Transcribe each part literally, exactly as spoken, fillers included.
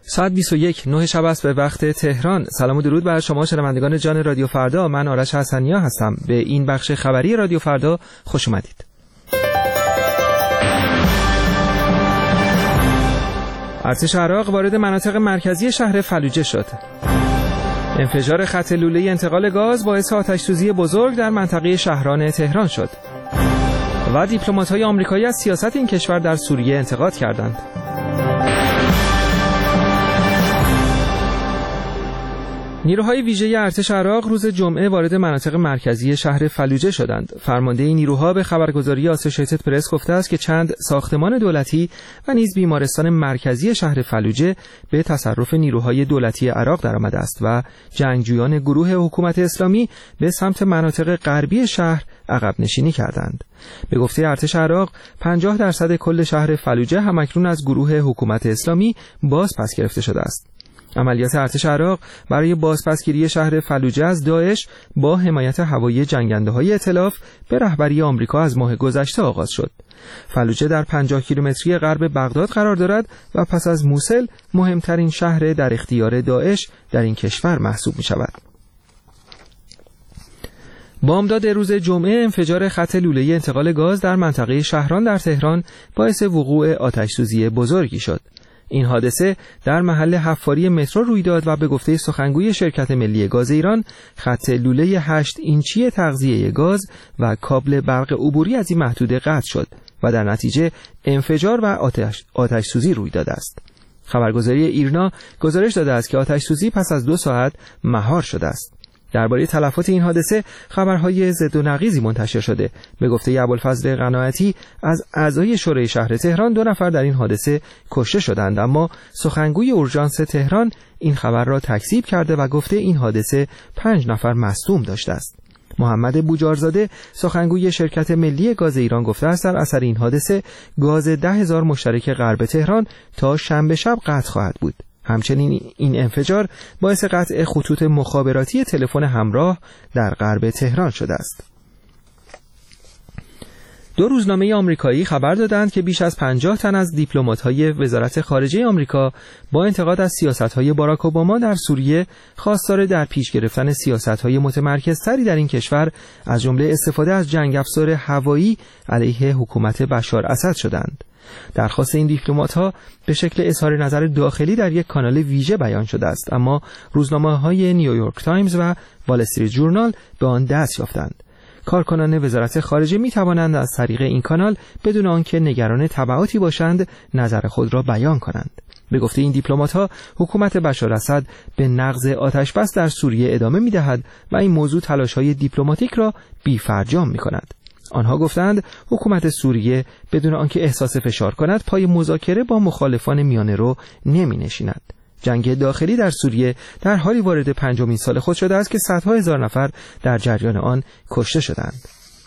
ساعت بیست و یک نه شب است به وقت تهران. سلام و درود بر شما شنوندگان جان رادیو فردا. من آرش حسنیا هستم. به این بخش خبری رادیو فردا خوش اومدید. ارتش عراق وارد مناطق مرکزی شهر فلوجه شد. انفجار خط لوله انتقال گاز باعث آتش‌سوزی بزرگ در منطقه شهران تهران شد. و دیپلمات‌های آمریکایی از سیاست این کشور در سوریه انتقاد کردند. نیروهای ویژه ارتش عراق روز جمعه وارد مناطق مرکزی شهر فلوجه شدند. فرمانده این نیروها به خبرگزاری آسوشیتد پرس گفته است که چند ساختمان دولتی و نیز بیمارستان مرکزی شهر فلوجه به تصرف نیروهای دولتی عراق درآمده است و جنگجویان گروه حکومت اسلامی به سمت مناطق غربی شهر عقب نشینی کردند. به گفته ارتش عراق پنجاه درصد کل شهر فلوجه همکنون از گروه حکومت اسلامی باز پس گرفته شده است. عملیات ارتش عراق برای بازپسگیری شهر فلوجه از داعش با حمایت هوایی جنگنده‌های ائتلاف به رهبری آمریکا از ماه گذشته آغاز شد. فلوجه در پنجاه کیلومتری غرب بغداد قرار دارد و پس از موصل مهمترین شهر در اختیار داعش در این کشور محسوب می‌شود. بامداد روز جمعه انفجار خط لوله انتقال گاز در منطقه شهران در تهران باعث وقوع آتش‌سوزی بزرگی شد. این حادثه در محل حفاری مترو روی داد و به گفته سخنگوی شرکت ملی گاز ایران خط لوله هشت اینچی تغذیه گاز و کابل برق عبوری از این محدوده قطع شد و در نتیجه انفجار و آتش آتش سوزی روی داده است. خبرگزاری ایرنا گزارش داده است که آتش سوزی پس از دو ساعت مهار شده است. درباره تلفات این حادثه خبرهای ضد و نقیضی منتشر شده. به گفته ابوالفضل قناعتی از اعضای شورای شهر تهران دو نفر در این حادثه کشته شدند، اما سخنگوی اورژانس تهران این خبر را تکذیب کرده و گفته این حادثه پنج نفر مصدوم داشته است. محمد بوجارزاده سخنگوی شرکت ملی گاز ایران گفته است در اثر این حادثه گاز ده هزار مشترک غرب تهران تا شنبه شب قطع خواهد بود. همچنین این انفجار باعث قطع خطوط مخابراتی تلفن همراه در غرب تهران شده است. دو روزنامه آمریکایی خبر دادند که بیش از پنجاه تن از دیپلمات‌های وزارت خارجه آمریکا با انتقاد از سیاست‌های باراک اوباما در سوریه خواستار در پیش گرفتن سیاست‌های متمرکزتری در این کشور از جمله استفاده از جنگ افزار هوایی علیه حکومت بشار اسد شدند. درخواست این دیپلمات‌ها به شکل اظهار نظر داخلی در یک کانال ویژه بیان شده است، اما روزنامه‌های نیویورک تایمز و وال استریت جورنال به آن دست یافتند. کارکنان وزارت خارجه می توانند از طریق این کانال بدون آنکه نگران تبعاتی باشند نظر خود را بیان کنند. به گفته این دیپلمات‌ها حکومت بشار اسد به نقض آتش بس در سوریه ادامه می دهد و این موضوع تلاش‌های دیپلماتیک را بی‌فرجام می کند. آنها گفتند حکومت سوریه بدون آنکه احساس فشار کند پای مذاکره با مخالفان میانه رو نمی نشیند. جنگ داخلی در سوریه در حالی وارد پنجمین سال خود شده است که صدها هزار نفر در جریان آن کشته شدند.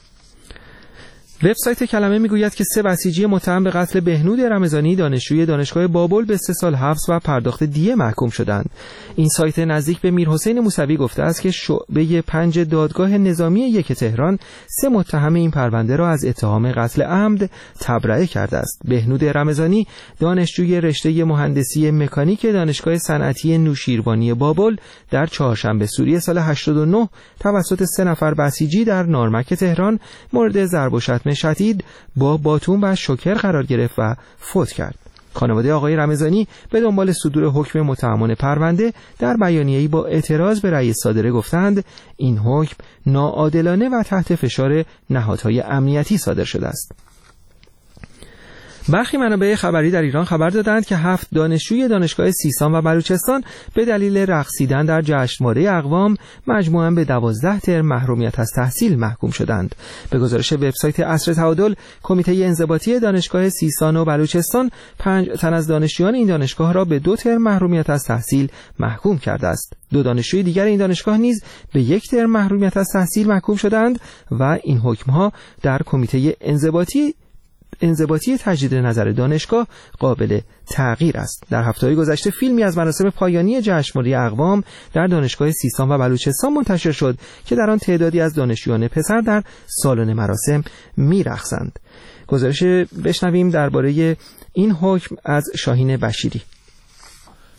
وبسایت کلمه میگوید که سه بسیجی متهم به قتل بهنود رمضانی دانشجوی دانشگاه بابل به سه سال حبس و پرداخت دیه محکوم شدند. این سایت نزدیک به میرحسین موسوی گفته است که شعبه پنج دادگاه نظامی یک تهران سه متهم این پرونده را از اتهام قتل عمد تبرئه کرده است. بهنود رمضانی دانشجوی رشته مهندسی مکانیک دانشگاه صنعتی نوشیروانی بابل در چهارشنبه سوری سال هشتاد و نه توسط سه نفر بسیجی در نارمک تهران مورد ضرب و شتم شدید با باتون و شوکر قرار گرفت و فوت کرد. خانواده آقای رمضانی به دنبال صدور حکم متهمان پرونده در بیانیه‌ای با اعتراض به رأی صادره گفتند این حکم ناعادلانه و تحت فشار نهادهای امنیتی صادر شده است. برخی منابع خبری در ایران خبر دادند که هفت دانشجوی دانشگاه سیستان و بلوچستان به دلیل رقصیدن در جشنواره اقوام مجموعاً به دوازده ترم محرومیت از تحصیل محکوم شدند. به گزارش وبسایت عصر تعادل، کمیته انضباطی دانشگاه سیستان و بلوچستان پنج تن از دانشجویان این دانشگاه را به دو ترم محرومیت از تحصیل محکوم کرده است. دو دانشجوی دیگر این دانشگاه نیز به یک ترم محرومیت از تحصیل محکوم شدند و این حکم‌ها در کمیته انضباطی انضباطی تجدید نظر دانشگاه قابل تغییر است. در هفته‌های گذشته فیلمی از مراسم پایانی جشنواره اقوام در دانشگاه سیستان و بلوچستان منتشر شد که در آن تعدادی از دانشجویان پسر در سالن مراسم می‌رقصند. گزارش بشنویم درباره این حکم از شاهین بشیری.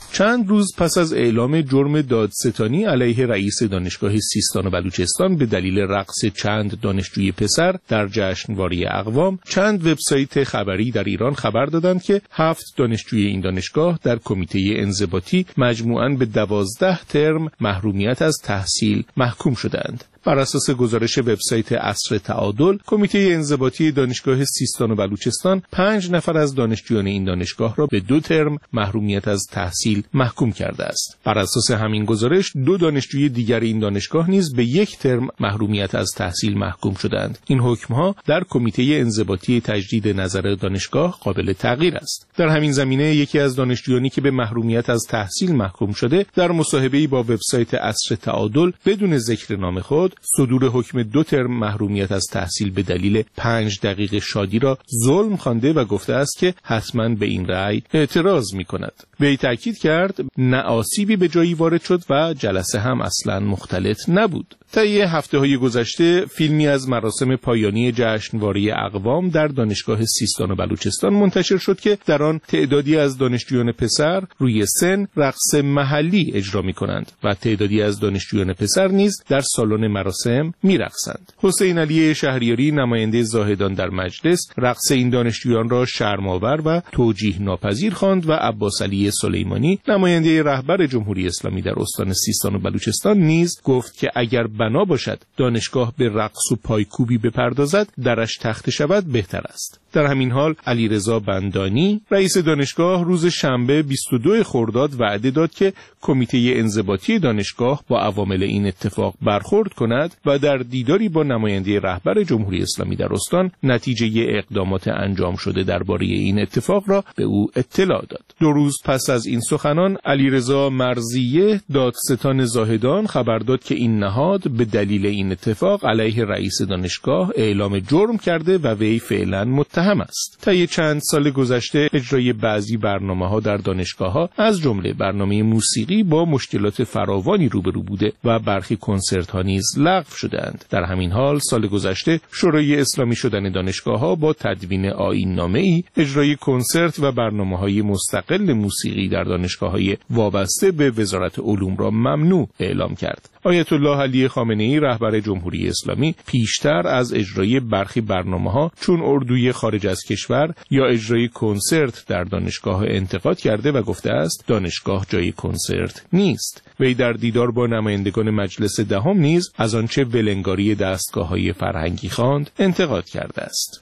چند روز پس از اعلام جرم دادستانی علیه رئیس دانشگاه سیستان و بلوچستان به دلیل رقص چند دانشجوی پسر در جشنواره اقوام، چند وبسایت خبری در ایران خبر دادند که هفت دانشجوی این دانشگاه در کمیته انضباطی مجموعاً به دوازده ترم محرومیت از تحصیل محکوم شدند. بر اساس گزارش وبسایت عصر تعادل، کمیته انضباطی دانشگاه سیستان و بلوچستان پنج نفر از دانشجویان این دانشگاه را به دو ترم محرومیت از تحصیل محکوم کرده است. بر اساس همین گزارش، دو دانشجوی دیگر این دانشگاه نیز به یک ترم محرومیت از تحصیل محکوم شدند. این حکم‌ها در کمیته انضباطی تجدید نظر دانشگاه قابل تغییر است. در همین زمینه یکی از دانشجویانی که به محرومیت از تحصیل محکوم شده، در مصاحبه‌ای با وبسایت عصر تعادل بدون ذکر نام خود صدور حکم دو ترم محرومیت از تحصیل به دلیل پنج دقیقه شادی را ظلم خوانده و گفته است که حتما به این رأی اعتراض می‌کند. وی تأکید کرد نه آسیبی به جایی وارد شد و جلسه هم اصلاً مختلط نبود. طی هفته‌های گذشته فیلمی از مراسم پایانی جشنواره اقوام در دانشگاه سیستان و بلوچستان منتشر شد که در آن تعدادی از دانشجویان پسر روی سن رقص محلی اجرا می‌کنند و تعدادی از دانشجویان پسر نیز در سالن مراسم می‌رقصند. حسین علی شهریاری، نماینده زاهدان در مجلس، رقص این دانشجویان را شرم‌آور و توجیه ناپذیر خواند و عباس علی سلیمانی، نماینده رهبر جمهوری اسلامی در استان سیستان و بلوچستان نیز گفت که اگر بنا باشد دانشگاه به رقص و پایکوبی بپردازد، درش تخته شود بهتر است. در همین حال علیرضا بندانی، رئیس دانشگاه، روز شنبه بیست و دو خرداد وعده داد که کمیته انضباطی دانشگاه با عوامل این اتفاق برخورد کند و در دیداری با نماینده رهبر جمهوری اسلامی در استان نتیجه اقدامات انجام شده درباره این اتفاق را به او اطلاع داد. دو روز پس از این سخنان، علیرضا مرضیه، دادستان زاهدان، خبر داد که این نهاد به دلیل این اتفاق علیه رئیس دانشگاه اعلام جرم کرده و وی فعلا متهم است. طی چند سال گذشته اجرای بعضی برنامه‌ها در دانشگاه‌ها از جمله برنامه موسیقی با مشکلات فراوانی روبرو بوده و برخی کنسرت‌ها نیز لغو شدند. در همین حال سال گذشته شورای اسلامی شدن دانشگاه‌ها با تدوین آیین‌نامه‌ای اجرای کنسرت و برنامه‌های مستقل موسیقی در دانشگاه‌های وابسته به وزارت علوم را ممنوع اعلام کرد. آیت الله علی خامنه‌ای، رهبر جمهوری اسلامی، پیشتر از اجرای برخی برنامه‌ها چون اردوی خارج از کشور یا اجرای کنسرت در دانشگاه انتقاد کرده و گفته است دانشگاه جای کنسرت نیست. وی در دیدار با نمایندگان مجلس دهم نیز از آنچه ولنگاری دستگاه‌های فرهنگی خواند انتقاد کرده است.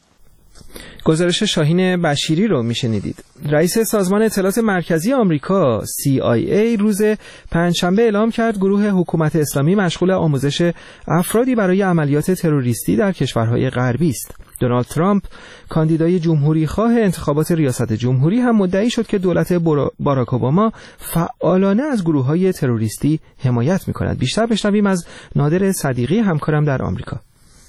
گزارش شاهین بشیری رو میشنیدید. رئیس سازمان اطلاعات مرکزی آمریکا سی آی ای روز پنجشنبه اعلام کرد گروه حکومت اسلامی مشغول آموزش افرادی برای عملیات تروریستی در کشورهای غربی است. دونالد ترامپ، کاندیدای جمهوری خواه انتخابات ریاست جمهوری، هم مدعی شد که دولت باراک اوباما فعالانه از گروه‌های تروریستی حمایت می‌کند. بیشتر بشنویم از نادر صدیقی، همکارم در آمریکا.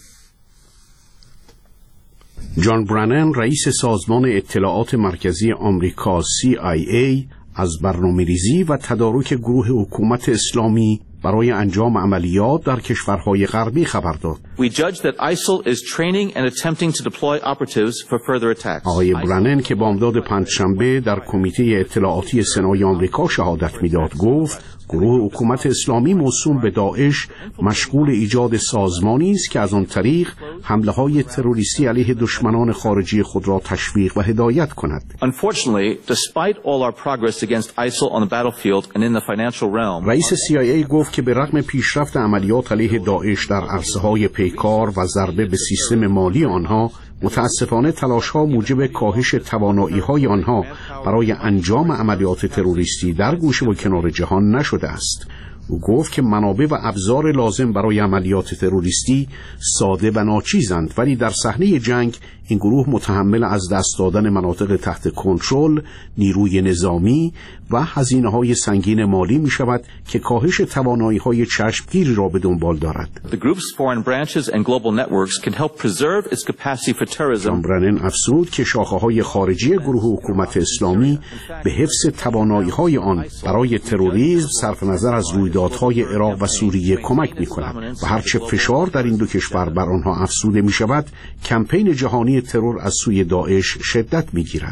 جان برانن، رئیس سازمان اطلاعات مرکزی آمریکا سی آی ای، از برنامه‌ریزی و تدارک گروه حکومت اسلامی برای انجام عملیات در کشورهای غربی خبر داد. We judge that آی اس آی L is training and attempting to deploy operatives for further attacks. آقای برانن که بامداد پنجشنبه در کمیته اطلاعاتی سنای آمریکا شهادت میداد گفت گروه حکومت اسلامی موسوم به داعش مشغول ایجاد سازمانی است که از آن طریق حمله‌های تروریستی علیه دشمنان خارجی خود را تشویق و هدایت کند. Unfortunately, despite all our progress against آی اس آی L on the battlefield and in the financial realm, رئیس سی آی ای گفت که به رغم پیشرفت عملیات علیه داعش در عرصه‌های پیکار و ضربه به سیستم مالی آنها، متاسفانه تلاش‌ها موجب کاهش توانایی‌های آنها برای انجام عملیات تروریستی در گوشه و کنار جهان نشده است. او گفت که منابع و ابزار لازم برای عملیات تروریستی ساده و ناچیزند، ولی در صحنه جنگ این گروه متحمل از دست دادن مناطق تحت کنترل، نیروی نظامی و هزینه‌های سنگین مالی می شود که کاهش توانایی‌های چشمگیری را به دنبال دارد. The group's foreign branches and global networks can help preserve its capacity for terrorism. جان برانن افزود که شاخه‌های خارجی گروه حکومت اسلامی به حفظ توانایی‌های آن برای تروریسم صرف نظر از رویداد رویدادهای عراق و سوریه کمک می‌کند و هرچه فشار در این دو کشور بر آنها افزوده می‌شود، کمپین جهانی ترور از سوی داعش شدت می‌گیرد.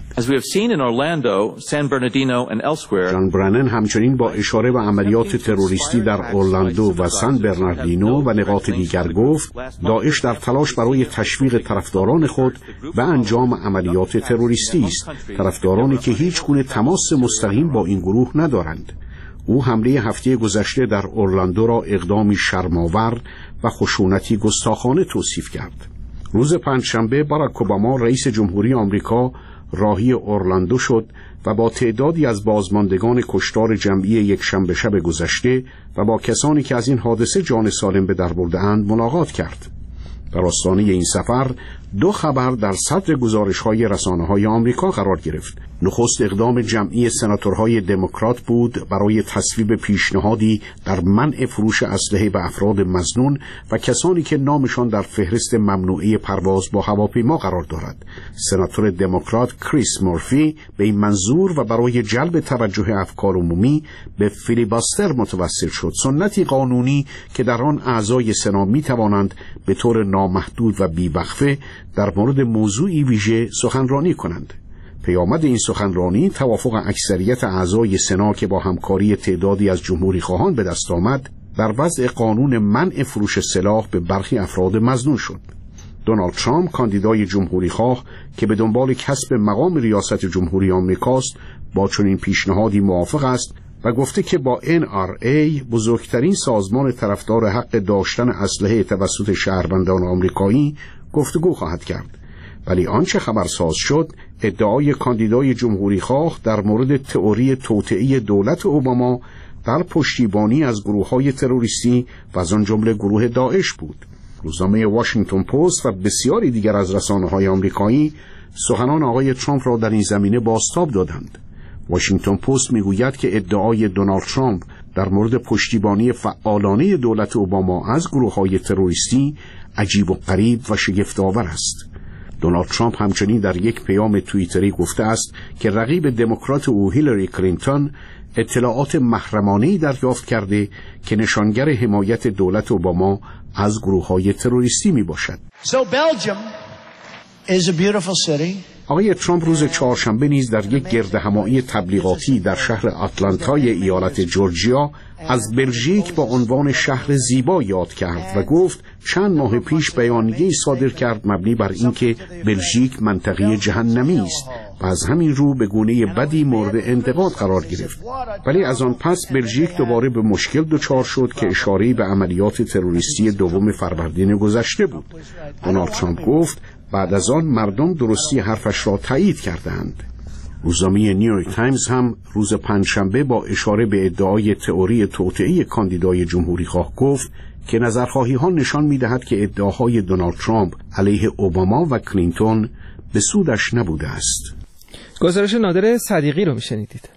جان برنن همچنین با اشاره به عملیات تروریستی در اورلاندو و سان برناردینو و نقاط دیگر گفت داعش در تلاش برای تشویق طرفداران خود به انجام عملیات تروریستی است، طرفدارانی که هیچ گونه تماس مستقیم با این گروه ندارند. او حمله هفته گذشته در اورلاندو را اقدامی شرم‌آور و خشونتی گستاخانه توصیف کرد. روز پنجشنبه باراک اوباما رئیس جمهوری آمریکا راهی اورلاندو شد و با تعدادی از بازماندگان کشتار جمعی یک شنبه شب گذشته و با کسانی که از این حادثه جان سالم به در برده‌اند ملاقات کرد. در آستانه این سفر دو خبر در صدر گزارش‌های رسانه‌های آمریکا قرار گرفت. نخست اقدام جمعی سناتورهای دموکرات بود برای تصویب پیشنهادی در منع فروش اسلحه به افراد مظنون و کسانی که نامشان در فهرست ممنوعه پرواز با هواپیما قرار دارد. سناتور دموکرات کریس مورفی به این منظور و برای جلب توجه افکار عمومی به فیلیباستر متوسل شد، سنتی قانونی که در آن اعضای سنا می توانند به طور نامحدود و بیوقفه در مورد موضوعی ویژه سخنرانی کنند. پیامد این سخنرانی توافق اکثریت اعضای سنا که با همکاری تعدادی از جمهوری خواهان به دست آمد در وضع قانون منع فروش سلاح به برخی افراد مظنون شد. دونالد ترامپ کاندیدای جمهوری خواه که به دنبال کسب مقام ریاست جمهوری آمریکاست با چنین پیشنهادی موافق است و گفته که با ان آر ای بزرگترین سازمان طرفدار حق داشتن اسلحه توسط شهروندان آمریکایی گفتگو خواهد کرد. ولی آنچه خبرساز شد ادعای کاندیدای جمهوری خواه در مورد تئوری توطئه دولت اوباما در پشتیبانی از گروه‌های تروریستی و از آن جمله گروه داعش بود. روزنامه واشنگتن پست و بسیاری دیگر از رسانه‌های آمریکایی سخنان آقای ترامپ را در این زمینه بازتاب دادند. واشنگتن پست میگوید که ادعای دونالد ترامپ در مورد پشتیبانی فعالانه دولت اوباما از گروه‌های تروریستی عجیب و غریب و شگفت‌آور است. دونالد ترامپ همچنین در یک پیام توییتری گفته است که رقیب دموکرات او هیلاری کلینتون اطلاعات محرمانه‌ای دریافت کرده که نشانگر حمایت دولت اوباما از گروه‌های تروریستی میباشد. So Belgium is a beautiful city. آقای ترامپ روز چهارشنبه نیز در یک گردهمایی تبلیغاتی در شهر آتلانتای ایالت جورجیا از بلژیک با عنوان شهر زیبا یاد کرد و گفت چند ماه پیش بیانیه‌ای صادر کرد مبنی بر اینکه بلژیک منطقه جهنمی است و از همین رو به گونه بدی مورد انتقاد قرار گرفت. ولی از آن پس بلژیک دوباره به مشکل دچار شد که اشاره‌ای به عملیات تروریستی دوم فروردین گذشته بود. دونالد ترامپ گفت بعد از آن مردم درستی حرفش را تایید کردند. روزنامه نیویورک تایمز هم روز پنجشنبه با اشاره به ادعای تئوری توطئه کاندیدای جمهوری خواه گفت که نظرخواهی ها نشان می‌دهد که ادعاهای دونالد ترامپ علیه اوباما و کلینتون به سودش نبوده است. گزارش نادر صدیقی رو میشنیدید.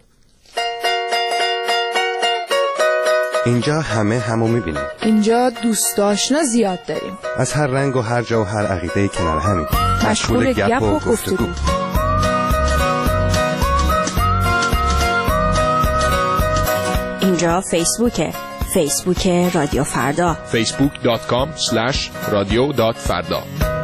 اینجا همه همو میبینیم. اینجا دوست آشنا زیاد داریم. از هر رنگ و هر جا و هر عقیده کنار همیم. مشغول گپ و گفتگو. اینجا فیسبوکه. فیسبوک رادیو فردا. فیسبوک دات کام اسلش رادیو دات فردا.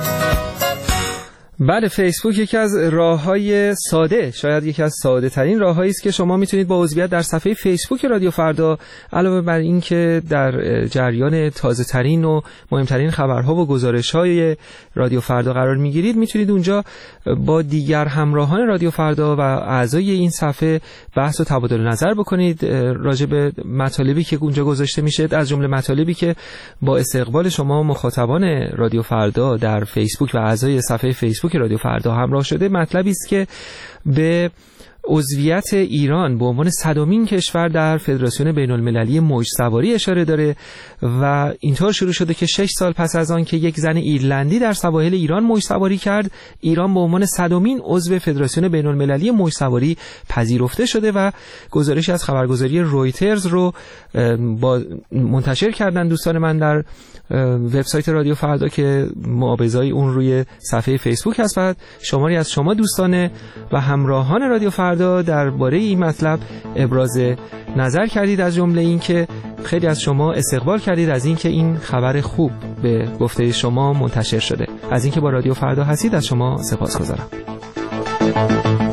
بله، فیسبوک یکی از راه‌های ساده، شاید یکی از ساده ترین راه‌هایی است که شما میتونید با عضویت در صفحه فیسبوک رادیو فردا علاوه بر این که در جریان تازه ترین و مهمترین خبرها و گزارش‌های رادیو فردا قرار میگیرید، میتونید اونجا با دیگر همراهان رادیو فردا و اعضای این صفحه بحث و تبادل نظر بکنید راجع به مطالبی که اونجا گذاشته میشه، از جمله مطالبی که با استقبال شما مخاطبان رادیو فردا در فیسبوک و اعضای صفحه فیسبوک که رادیو فردا همراه شده. مطلبی است که به عضویت ایران به عنوان صدمین کشور در فدراسیون بین المللی موج سواری اشاره داره و اینطور شروع شده که شش سال پس از آن که یک زن ایرلندی در سواحل ایران موج سواری کرد، ایران به عنوان صدمین عضو فدراسیون بین المللی موج سواری پذیرفته شده و گزارشی از خبرگزاری رویترز رو با منتشر کردن دوستان من در وبسایت رادیو فردا که معابضای اون روی صفحه فیسبوک هست و شماری از شما دوستان و همراهان رادیو فردا درباره این مطلب ابراز نظر کردید، از جمله این که خیلی از شما استقبال کردید از اینکه این خبر خوب به گفته شما منتشر شده. از اینکه با رادیو فردا هستید از شما سپاسگزارم.